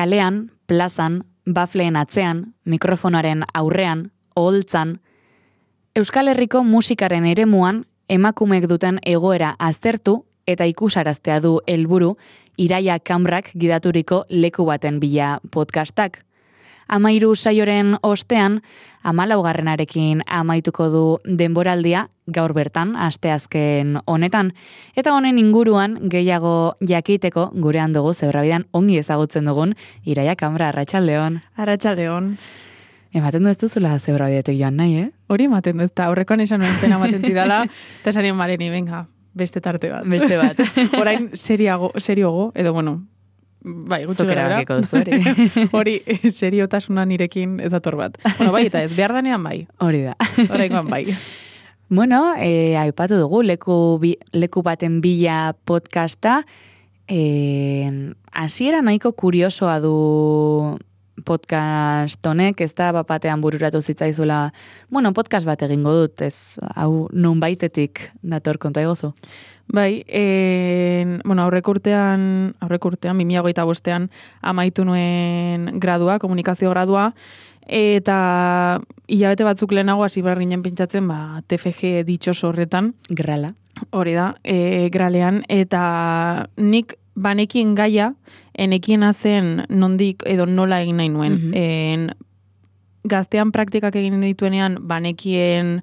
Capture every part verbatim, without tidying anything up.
kalean, plazan, bafleen atzean, mikrofonaren aurrean, oholtzan, Euskal Herriko musikaren eremuan emakumeek duten egoera aztertu eta ikusaraztea du helburu Iraia Kamrak gidaturiko leku baten bila podcastak. Amairu saioren ostean, amalaugarrenarekin amaituko du denboraldia gaur bertan, asteazken honetan. Eta honen inguruan gehiago jakiteko gurean dugu zebrabidan ongi ezagutzen dugun Iraia Kamra, arratsaldeon. Arratsaldeon. Ematen du ez duzula zebrabidetek joan nahi, eh? Hori ematen du ez da, aurrekoan esan nuen pena ematen zidala, eta esan nien maleni, venga, beste tarte bat. Beste bat. Orain serioago, seriogo, edo bueno, bai, gutxi gara. Hori. Hori, seriotasuna nirekin ez dator bat. Bueno, bai, eta ez, behar danean bai. Hori da. Oraingoan bai. Bueno, eh, aipatu dugu, leku, bi, leku baten bila podcasta, eh, hasiera nahiko kuriosoa du podcast honek, ez da bapatean bururatu zitzaizula, bueno, podcast bat egingo dut, ez, hau non baitetik dator konta egozu. Bai, en, bueno, aurrek urtean, aurrek urtean, bi mila hogeita bostean amaitu nuen gradua, komunikazio gradua, eta hilabete batzuk lehenago hasi behar ginen pentsatzen, ba, T F G ditxoso horretan. Grala. Hori da, e, gralean, eta nik banekin gaia, enekiena zen nondik edo nola egin nahi nuen. Mm-hmm. En, gaztean praktikak egin dituenean, banekien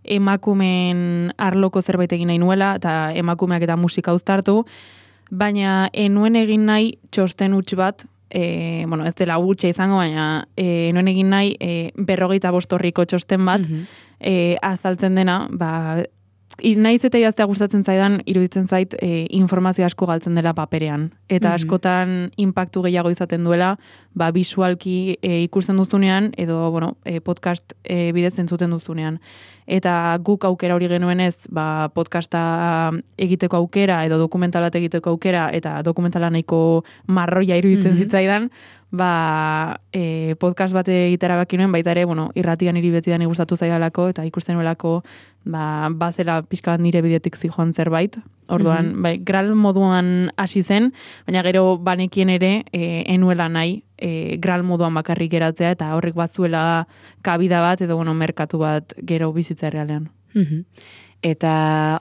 emakumeen arloko zerbait egin nahi nuela, eta emakumeak eta musika uztartu, baina enuen egin nahi txosten huts bat, e, bueno, ez dela hutsa izango, baina e, enuen egin nahi e, berrogeita bostorriko txosten bat, mm-hmm. e, azaltzen dena, ba, naiz eta idaztea gustatzen zaidan, iruditzen zait e, informazio asko galtzen dela paperean. Eta mm-hmm. askotan inpaktu gehiago izaten duela, ba, visualki e, ikusten duzunean, edo bueno, e, podcast e, bidez entzuten duzunean. Eta guk aukera hori genuenez, ba, podcasta egiteko aukera, edo dokumentalat egiteko aukera, eta dokumentala nahiko marroia iruditzen mm-hmm. zitzaidan, ba, e, podcast bat egitera baki nuen, baita ere, bueno, irratian hiri betidan gustatu zaidalako, eta ikusten nuelako, ba, bazela pixka bat nire bidetik zijoan zerbait. Orduan, mm-hmm. bai, gral moduan hasi zen, baina gero banekien ere, e, enuela nahi, e, gral moduan bakarrik geratzea, eta horrek bazuela kabida bat, edo, bueno, merkatu bat gero bizitza errealean. Mm-hmm. Eta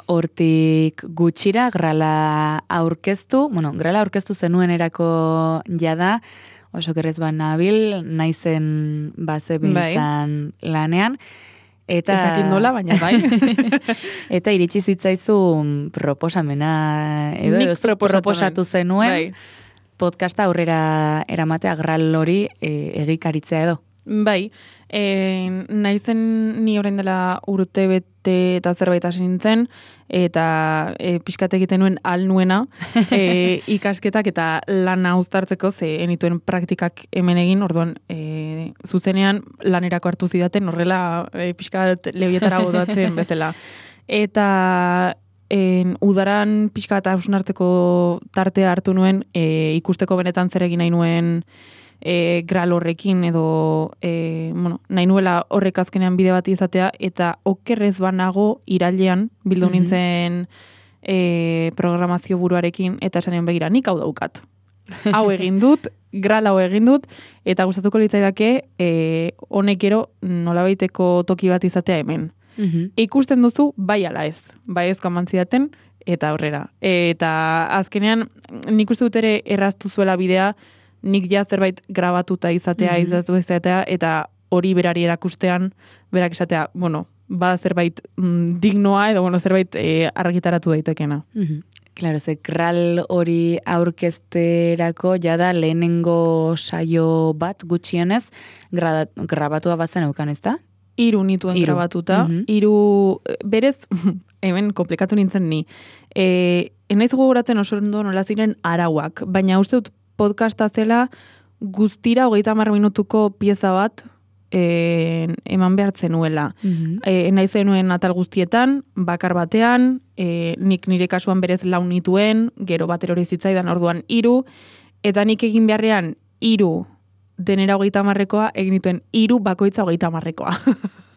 hortik gutxira, grala aurkeztu, bueno, grala aurkeztu zenuen erako jada, oso kerrez ban nabil, naizen baze biltzan bai. Lanean. Eta ezakin nola, baina bai. Eta iritsi zitzaizu proposamena, edo, edo proposatu zenuen, bai. Podcasta aurrera eramatea gral hori e, egikaritzea edo. Bai, e, naizen ni orain dela urte bete eta zerbait hasi nintzen, eta e, pixkat egiten nuen al nuena e, ikasketak eta lana uztartzeko, ze enituen praktikak hemen egin, orduan e, zuzenean lanerako hartu zidaten, horrela e, pixkat lebietara godatzen bezala. Eta en, udaran pixkat hausnartzeko tartea hartu nuen, e, ikusteko benetan zer egin nahi nuen E, gral horrekin edo e, bueno, nahi nuela horrek azkenean bide bat izatea, eta okerrez banago irailean bildu mm-hmm. nintzen e, programazio buruarekin, eta esanean begira, nik hau daukat. Hau egin dut, gral hau egin dut, eta gustatuko litzaidake e, honek ero nolabaiteko toki bat izatea hemen. Mm-hmm. Ikusten duzu, bai ala ez, bai ez kamantzidaten, eta aurrera. E, eta azkenean, nik uste dut ere erraztu zuela bidea, nik ja zerbait grabatuta izatea, mm-hmm. izatu izatea, eta hori berari erakustean, berak esatea, bueno, bada zerbait mm, dignoa, edo bueno, zerbait e, argitaratu daitekena. Mm-hmm. Claro, ze gral hori aurkezterako jada lehenengo saio bat gutxienez, gra, grabatua bazen eukan, ez da? Hiru nituen Iru. grabatuta, mm-hmm. hiru, berez, hemen komplikatu nintzen ni, e, enaiz gogoratzen oso ondo nola ziren arauak, baina uste dut podcasta zela guztira hogeita hamar minutuko pieza bat e, eman behartzen nuela. Mm-hmm. E, nahi zenuen atal guztietan, bakar batean, e, nik nire kasuan berez lau nituen, gero batero hori zitzaidan orduan hiru, eta nik egin beharrean hiru denera hogeita hamarrekoa, egin dituen hiru bakoitza hogeita hamarrekoa.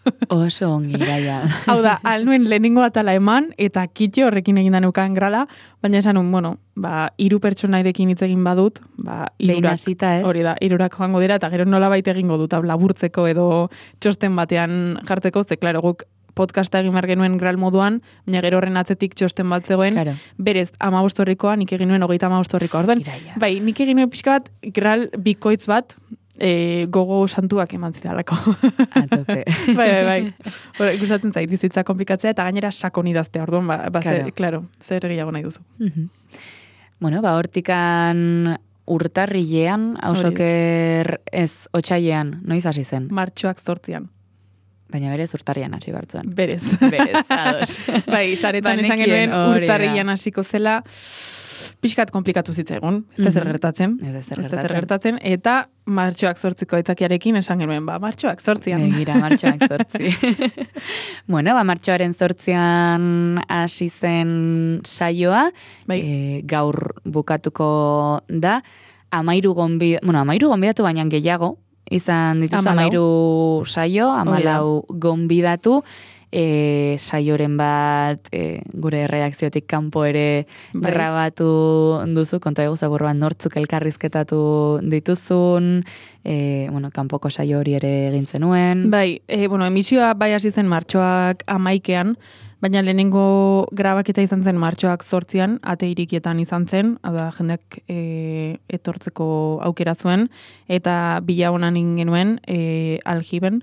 Oso ongi, Iraia. Hau da, alnuen lehenengo atala eman, eta kitxo horrekin egin da neukan grala, baina esan un, bueno, ba, hiru pertsonairekin hitz egin badut, ba, irurak, hasita, ez? hori da, irurak joango dira, eta gero nola baita egingo dut, hau laburtzeko edo txosten batean jartzeko, ze, klaro, guk podcasta egin behar genuen gral moduan, baina gero horren atzetik txosten bat zegoen, Claro. berez, amabostorrikoa, nik egin nuen hogeita amabostorrikoa. Orduan, Iraia. bai, nik egin nuen pixka bat, gral bikoitz bat, e, gogo santuak eman zidalako. A tope. bai, bai, bai. Hora, ikusatzen zait, bizitza komplikatzea, eta gainera sakon idaztea, orduan, ba, ba Claro. zer, claro, zer gehiago nahi duzu. Mhm. Bueno, ba, hortikan urtarrilean, hausoker ez otsailean, noiz hasi zen? Martxoak zortzian. Baina berez urtarrian hasi bartzuen. Berez. Berez, ados. bai, saretan esan Banekien, genuen hori da. urtarrian hasiko zela, pixkat komplikatu zitzaigun, ez da zer Mhm. gertatzen. Ez da zer Ez da zer gertatzen. gertatzen, eta martxoak zortziko aitzakiarekin esan genuen, ba, martxoak zortzian. Begira, martxoak zortzi. bueno, ba, martxoaren zortzian hasi zen saioa, Bai. e, gaur bukatuko da, amairu gonbi, bueno, amairu gonbidatu baina gehiago, izan dituz Hamalau. amairu saio, Hori da. amalau gonbidatu, e, saioren bat e, gure reakziotik kanpo ere Bai. grabatu duzu, konta egu zaburroan nortzuk elkarrizketatu dituzun, e, bueno, kanpoko saio hori ere egin zenuen. Bai, e, bueno, emisioa bai hasi zen martxoak amaikean, baina lehenengo grabaketa izan zen martxoak zortzian, ate irikietan izan zen, hau da, jendeak e, etortzeko aukera zuen, eta bila honan genuen e, aljiben,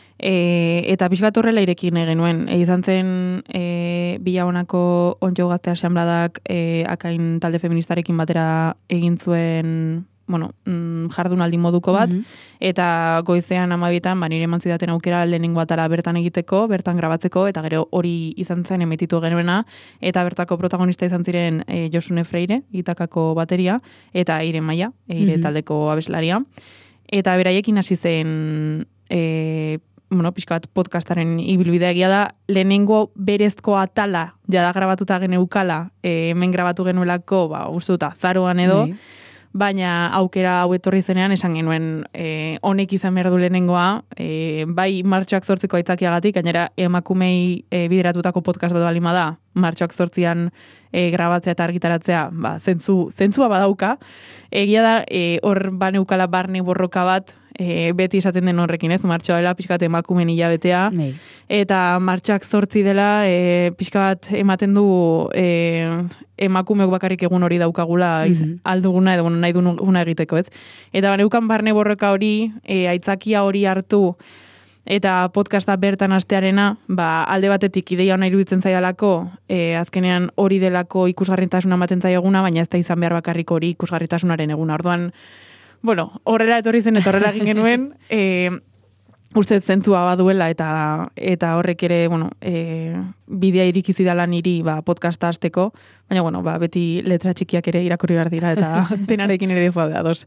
e, eta pixkat horrela irekin genuen. E, izan zen e, bila honako ontxo gazte asanbladak e, akain talde feministarekin batera egin zuen, bueno, mm, jardunaldi moduko bat, Mhm. eta goizean amabietan, ba, nire eman zidaten aukera lehenengo atala bertan egiteko, bertan grabatzeko, eta gero hori izan zen emetitu genuena, eta bertako protagonista izan ziren e, Josune Freire, Itakako bateria, eta Ire Maia, Ire Mhm. taldeko abeslaria. Eta beraiekin hasi zen, e, bueno, pixka bat podcastaren ibilbidea egia da, lehenengo berezko atala, jada grabatuta geneukala, e, hemen grabatu genuelako, ba, uste dut azaroan edo, Bai. baina aukera hau etorri zenean esan genuen e, honek izan behar du lehenengoa, e, bai martxoak zortziko aitzakiagatik, gainera emakumei e, bideratutako podcast bat balima da, martxoak zortzian e, grabatzea eta argitaratzea, ba, zentzu, zentzua badauka. Egia da, e, hor baneukala barne borroka bat, e, beti esaten den horrekin, ez? Martxoa dela pixkat emakumen hilabetea, Bai. eta martxoak zortzi dela e, pixka bat ematen du e, emakumeok bakarrik egun hori daukagula iz, Mhm. alduguna edo bueno, nahi duguna egiteko, ez? Eta baneukan barne borroka hori, e, aitzakia hori hartu, eta podcasta bertan hastearena, ba, alde batetik ideia ona iruditzen zaidalako, e, azkenean hori delako ikusgarritasuna ematen zaieguna, baina ez da izan behar bakarrik hori ikusgarritasunaren eguna. Orduan, bueno, horrela etorri zen eta horrela egin genuen, e, uste dut zentzua baduela eta eta horrek ere, bueno, e, bidea irikizi dala niri ba, podcasta hasteko, baina bueno, ba, beti letra txikiak ere irakurri behar dira eta denarekin ere ez gaude ados.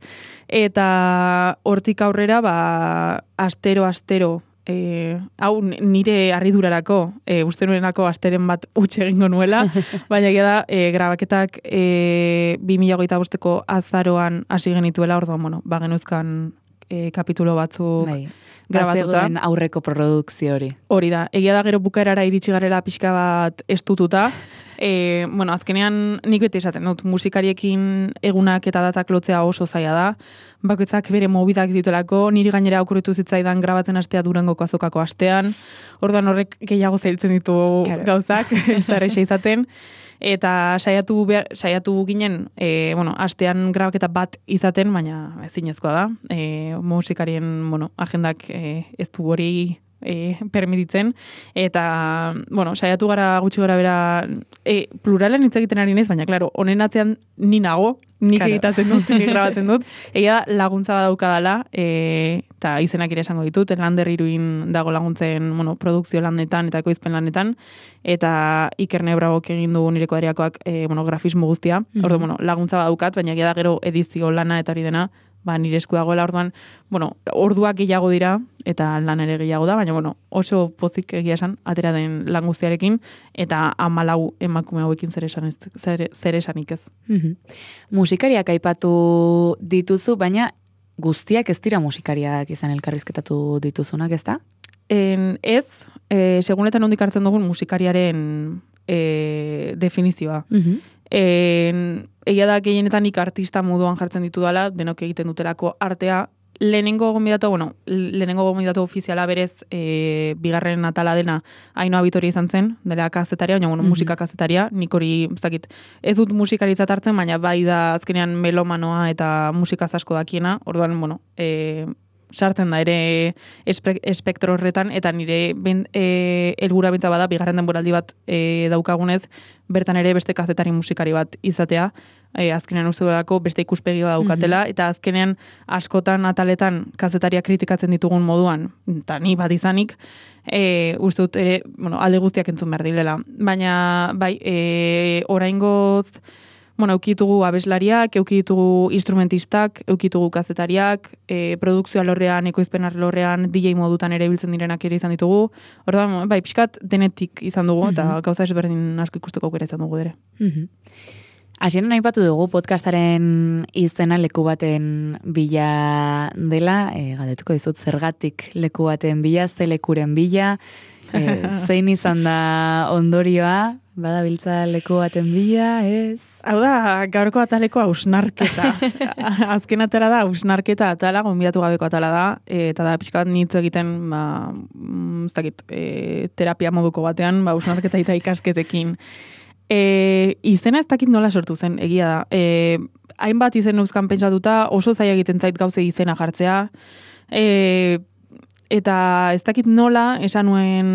Eta hortik aurrera, ba, astero, astero, e, hau nire harridurarako, e, uste nuenako asteren bat utxe egingo nuela, baina egia da, e, grabaketak e, bi mila hogeita bosteko azaroan hasi genituela, orduan, bueno, ba, genuzkan e, kapitulo batzuk Bai. grabatuta. Bazegoen aurreko produkzio hori. Hori da, egia da gero bukaerara iritsi garela pixka bat estututa. E, bueno, azkenean nik beti esaten dut, musikariekin egunak eta datak lotzea oso zaila da. Bakoitzak bere mobidak dituelako, niri gainera okurritu zitzaidan grabatzen astea Durangoko azokako astean. Orduan horrek gehiago zailtzen ditu Claro. gauzak, ez da erresa izaten. Eta saiatu behar, saiatu ginen, e, bueno, astean grabaketa bat izaten, baina ezinezkoa da. E, musikarien, bueno, agendak e, ez du hori e, permititzen. Eta, bueno, saiatu gara gutxi gara bera, e, pluralen hitz egiten ari naiz, baina, klaro, honen atzean ni nago, nik Claro. egitatzen dut, nik grabatzen dut. Egia da, laguntza badaukadala, e, eta izenak ere esango ditut, Lander Iruin dago laguntzen, bueno, produkzio lanetan eta ekoizpen lanetan, eta Iker Nebragok egin du nire kuadriakoak, e, bueno, grafismo guztia. Mhm. Orduan, bueno, laguntza badaukat, baina egia da gero edizio lana eta hori dena, ba, nire esku dagoela, orduan, bueno, orduak gehiago dira, eta lan ere gehiago da, baina, bueno, oso pozik egia esan, atera den lan guztiarekin, eta hamalau emakume hauekin zer esan ez, zer, zer esanik ez. Mhm. Musikariak aipatu dituzu, baina guztiak ez dira musikariak izan elkarrizketatu dituzunak, ez da? en, ez, e, segunetan hondik hartzen dugun musikariaren e, definizioa. Mhm. En, egia da gehienetan nik artista moduan jartzen ditu dela, denok egiten dutelako artea, lehenengo gomidatu, bueno, lehenengo gomidatu ofiziala berez e, bigarren atala dena Ainhoa Vitoria izan zen, dela kazetaria, baina bueno, mm-hmm. musika kazetaria, nik hori, ez dakit, ez dut musikaritzat hartzen, baina bai da azkenean melomanoa eta musikaz asko dakiena, orduan, bueno, e, sartzen da ere espe, espektro horretan, eta nire ben, e, elgura bintza bada, bigarren denboraldi bat e, daukagunez, bertan ere beste kazetari musikari bat izatea, e, azkenean uste dudako beste ikuspegi daukatela, mm-hmm. eta azkenean askotan ataletan kazetaria kritikatzen ditugun moduan, eta ni bat izanik, e, uste dut ere, bueno, alde guztiak entzun behar direla. Baina, bai, e, oraingoz, bueno, eukitugu abeslariak, eukitugu instrumentistak, eukitugu kazetariak, e, produkzio alorrean, ekoizpen alorrean, D J modutan ere biltzen direnak ere izan ditugu. Orduan, bai, pixkat denetik izan dugu, mm-hmm. eta gauza ezberdin asko ikusteko aukera izan dugu ere. Mm-hmm. Hasieran aipatu dugu podcastaren izena leku baten bila dela, e, galdetuko dizut zergatik leku baten bila, ze lekuren bila, e, zein izan da ondorioa, badabiltza leku baten bila, ez? Hau da, gaurko ataleko hausnarketa. Azken atala da, hausnarketa atala, gonbidatu gabeko atala da, eta da pixka bat nitz egiten, ba, ez dakit, e, terapia moduko batean, ba, hausnarketa eta ikasketekin. E, izena ez dakit nola sortu zen, egia da. E, hainbat izen euskan pentsatuta, oso zaila egiten zait gauze izena jartzea, e, eta ez dakit nola, esan nuen,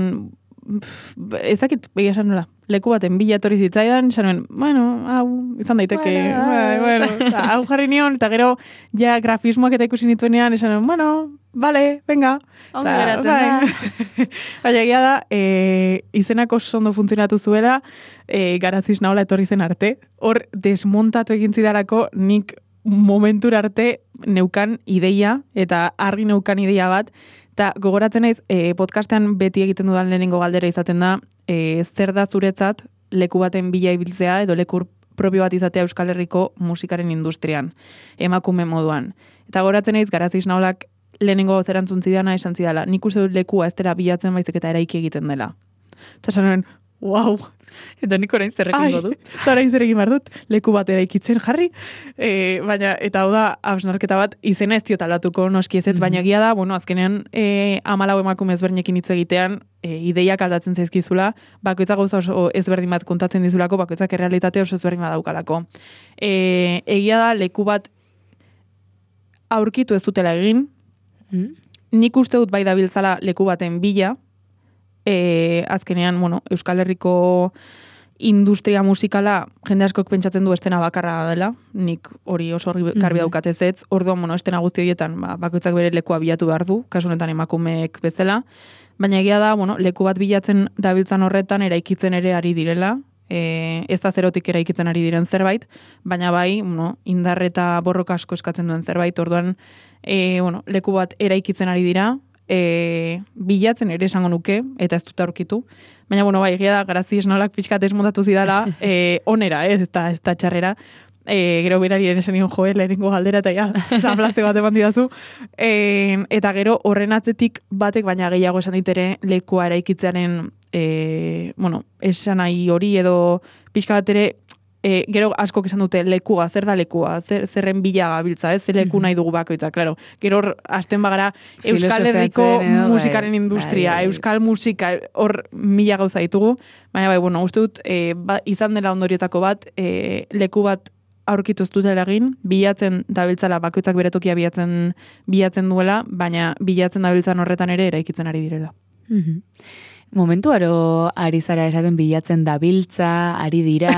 ez dakit, begia esan nola, leku baten bila etorri zitzaidan, esan nuen, bueno, hau, izan daiteke, bueno, bueno, bueno, hau jarri nion, eta gero, ja, grafismoak eta ikusi nituenean, esan nuen, bueno, vale, venga. Ongi geratzen da. Baina egia da, e, izenako ondo funtzionatu zuela, e, Garaziz Naola etorri zen arte, hor desmontatu egin zidarako nik momentura arte neukan ideia, eta argi neukan ideia bat, eta gogoratzen naiz, e, podcastean beti egiten dudan lehenengo galdera izaten da, e, zer da zuretzat leku baten bila ibiltzea, edo leku propio bat izatea Euskal Herriko musikaren industrian, emakume moduan. Eta gogoratzen naiz, Garaziz Naolak lehenengo zerantzun zidana esan zidala, nik uste dut lekua ez dela bilatzen baizik eta eraiki egiten dela. Eta esan nuen, wow! Eta nik orain zerrekin dut. Eta orain zerrekin behar dut, leku bat eraikitzen jarri. E, baina, eta hau da, hausnarketa bat, izena ez diot aldatuko noski ez ez, mm-hmm. baina egia da, bueno, azkenean e, amalau emakume ezberdinekin hitz egitean, e, ideiak aldatzen zaizkizula, bakoitzak gauza oso ezberdin bat kontatzen dizulako, bakoitzak errealitate oso ezberdin bat daukalako. E, egia da, leku bat aurkitu ez dutela egin, mm. nik uste dut bai dabiltzala leku baten bila, e, azkenean, bueno, Euskal Herriko industria musikala jende askok pentsatzen du estena bakarra dela, nik hori oso garbi daukatez ez, orduan, bueno, estena guzti horietan, ba, bakoitzak bere lekua bilatu behar du, kasu honetan emakumeek bezala, baina egia da, bueno, leku bat bilatzen dabiltzan horretan eraikitzen ere ari direla, e, ez da zerotik eraikitzen ari diren zerbait, baina bai, bueno, indar eta borroka asko eskatzen duen zerbait, orduan, e, bueno, leku bat eraikitzen ari dira, e, bilatzen ere esango nuke, eta ez dut aurkitu. Baina, bueno, bai, egia da, Garaziz Naolak pixkat esmontatu zidala, e, onera, ez da, ez da txarrera. E, gero berari ere zenion joe, lehenengo galdera, eta ja, zaplaste bat eman didazu. E, eta gero horren atzetik batek, baina gehiago esan ditere lekua eraikitzearen, e, bueno, esan nahi hori edo pixka bat ere, E, gero askok esan dute lekua, zer da lekua, zer, zerren bila gabiltza, ez, leku nahi dugu bakoitza, claro. Gero hasten bagara Euskal Herriko musikaren industria, bai, bai. Euskal musika, hor mila gauza ditugu, baina bai, bueno, uste dut, e, ba, izan dela ondoriotako bat, e, leku bat aurkitu ez dutela egin, bilatzen dabiltzala bakoitzak beretokia bilatzen, bilatzen duela, baina bilatzen dabiltzan horretan ere eraikitzen ari direla. Mm-hmm. Momentu aro ari zara esaten bilatzen dabiltza, ari dira,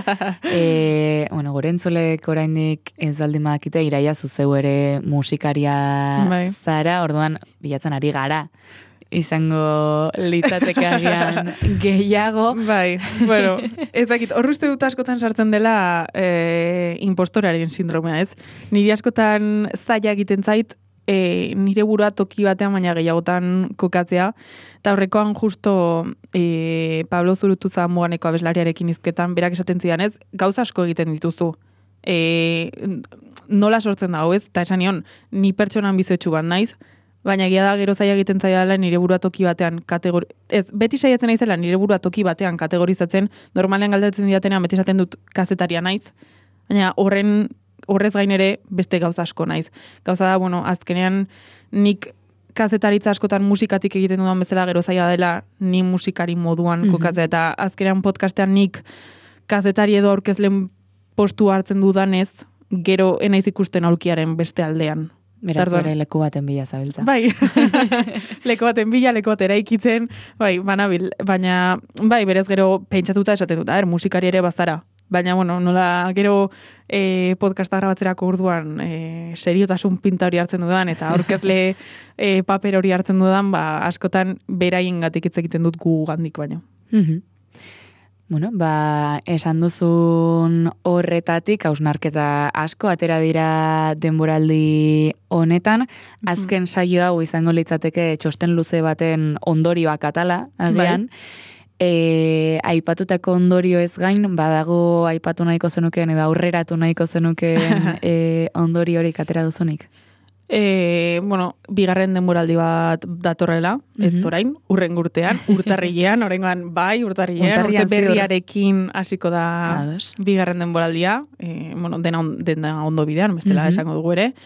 e, bueno, gorentzolek oraindik ez baldin badakite iraia zuzeu ere musikaria bai. Zara, orduan bilatzen ari gara. Izango litzateke agian gehiago. Bai, bueno, ez dakit, horruzte dut askotan sartzen dela e, impostoraren sindromea, ez? Niri askotan zaila egiten zait, E, nire burua toki batean baina gehiagotan kokatzea. Eta horrekoan justo e, Pablo Zurutuza muganeko abeslariarekin izketan, berak esaten zidan ez, gauza asko egiten dituzu. E, nola sortzen dago ez, eta esan nion, ni pertsonan bizoetxu bat naiz, baina egia da gero zaila egiten zaila nire burua toki batean kategori... Ez, beti saiatzen naizela nire burua toki batean kategorizatzen, normalean galdetzen didatenean beti esaten dut kazetaria naiz, baina horren horrez gain ere beste gauza asko naiz. Gauza da, bueno, azkenean nik kazetaritza askotan musikatik egiten dudan bezala gero zaila dela ni musikari moduan mm-hmm. kokatzea, eta azkenean podcastean nik kazetari edo aurkezlen postu hartzen dudanez, gero enaiz ikusten aulkiaren beste aldean. Beraz, bere leku baten bila zabiltza. Bai, leku baten bila, leku bat eraikitzen, bai, banabil, baina, bai, berez gero pentsatuta esaten dut, er, musikari ere bazara. Baina, bueno, nola gero e, podcasta grabatzerako orduan e, seriotasun pinta hori hartzen dudan, eta aurkezle e, paper hori hartzen dudan, ba, askotan beraien gatik hitz egiten dut gu gandik baino. Mm-hmm. Bueno, ba, esan duzun horretatik, hausnarketa asko, atera dira denboraldi honetan, azken saio hau izango litzateke txosten luze baten ondorioak atala, agian, bai. E, aipatutako ondorio ez gain, badago aipatu nahiko zenukeen edo aurreratu nahiko zenukeen e, ondorio horik atera duzunik? E, bueno, bigarren denboraldi bat datorrela, mm-hmm. ez orain, urren urtean, urtarrilean, oraingoan bai, urtarrilean, urte berriarekin hasiko da Ados. Bigarren denboraldia, e, bueno, dena, on, dena ondo bidean, bestela mm-hmm. esango dugu ere.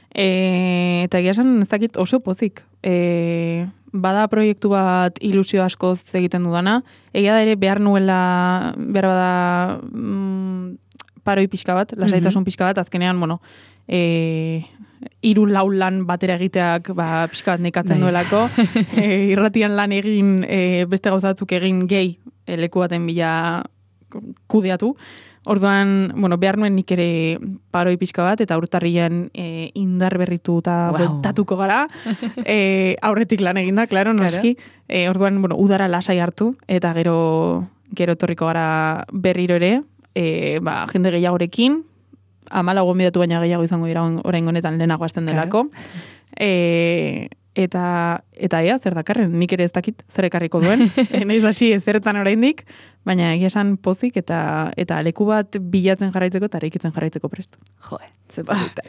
E, eta egia esan, ez dakit oso pozik. E, bada proiektu bat ilusio askoz egiten dudana, egia da ere behar nuela, behar bada mm, paroi pixka bat, lasaitasun pixka bat, azkenean, bueno, e, hiru lau lan batera egiteak ba, pixka bat nekatzen duelako, e, irratian lan egin, e, beste gauzatzuk egin gehi, e, leku baten bila kudeatu. Orduan, bueno, behar nuen nik ere paroi pixka bat, eta urtarrian e, indar berritu eta wow. Bueltatuko gara. E, aurretik lan eginda, klaro, noski. Claro. E, orduan, bueno, udara lasai hartu, eta gero gero torriko gara berriro ere, e, ba, jende gehiagorekin, amala gonbidatu baina gehiago izango dira oraingo honetan lehenago hasten delako. Claro. E, eta, eta ea, zer dakarren, nik ere ez dakit zer ekarriko duen. e, Naiz hasi ezertan oraindik, baina egia esan pozik eta eta leku bat bilatzen jarraitzeko eta eraikitzen jarraitzeko prest. Jo, ze polita.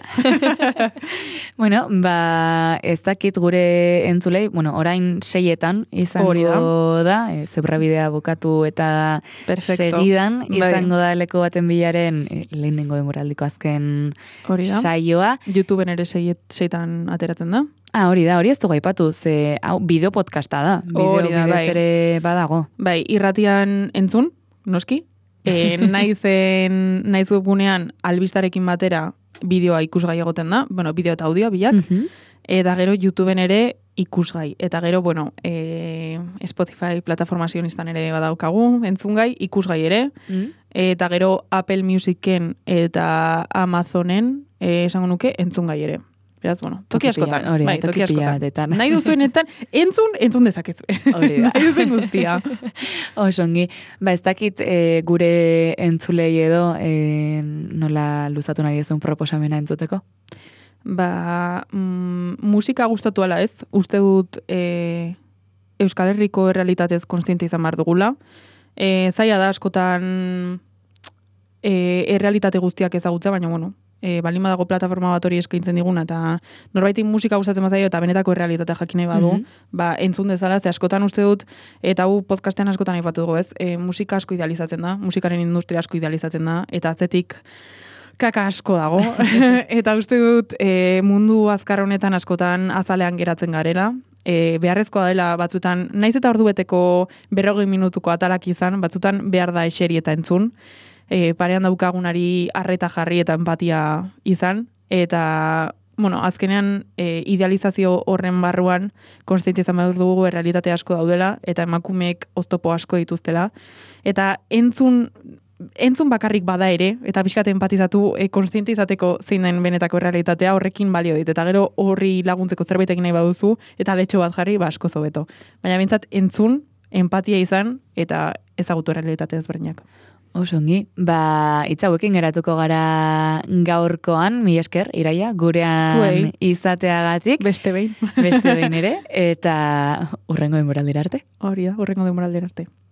Bueno, ba, ez dakit gure entzulei, bueno, orain seietan izango da, da e, zebrabidea bukatu eta Perfecto. Segidan izango bai. Da leku baten bilaren e, lehenengo denboraldiko azken saioa. YouTubeen ere seiet, seitan ateratzen da. Ah, hori da, hori ez dugu aipatu, ze hau bideo podcasta da, bideo bidez bai. Ere badago. Bai, irratian entzun, noski, e, naizen, naiz webgunean albistarekin batera bideoa ikusgai egoten da, bueno, bideo eta audio bilak, uh-huh. eta gero YouTubeen ere ikusgai, eta gero, bueno, e, Spotify plataforma sionistan ere badaukagu, entzungai, ikusgai ere, uh-huh. eta gero Apple Musicen eta Amazonen, e, esango nuke, entzungai ere. Beraz, bueno, toki askotan. Hori da, bai, toki askotan. Nahi duzuenetan, entzun, entzun dezakezu. Hori da. Nahi duzuen guztia. Osongi. Ba, ez dakit e, gure entzulei edo e, nola luzatu nahi ezun proposamena entzuteko? Ba, mm, musika gustatu ala ez. Uste dut e, Euskal Herriko errealitatez konstiente izan behar dugula. E, zaila da askotan e, errealitate guztiak ezagutza, baina, bueno, E, balin badago plataforma bat hori eskaintzen diguna, eta norbaitik musika gustatzen bazaio eta benetako errealitatea jakin nahi badu, mm-hmm. ba, entzun dezala, ze askotan uste dut, eta hu podcastean askotan aipatu dugu, ez? E, musika asko idealizatzen da, musikaren industria asko idealizatzen da, eta atzetik kaka asko dago, eta uste dut e, mundu azkar honetan askotan azalean geratzen garela, e, beharrezkoa dela batzutan, naiz eta ordubeteko berrogei minutuko atalak izan, batzutan behar da eseri eta entzun, E, parean daukagunari arreta jarri eta empatia izan, eta, bueno, azkenean e, idealizazio horren barruan konstiente izan behar dugu errealitate asko daudela, eta emakumeek oztopo asko dituztela, eta entzun, entzun bakarrik bada ere, eta pixkate empatizatu e, konstiente izateko zein den benetako errealitatea horrekin balio dit, eta gero horri laguntzeko zerbait egin nahi baduzu, eta letxo bat jarri, ba asko zobeto. Baina bintzat entzun, empatia izan, eta ezagutu errealitate ezberdinak. Osongi, ba, itza hauekin geratuko gara gaurkoan, mi esker, Iraia, gurean Zuei. Izateagatik. Beste behin. Beste behin ere, eta urrengo denboraldira arte. Hori da, urrengo denboraldira arte.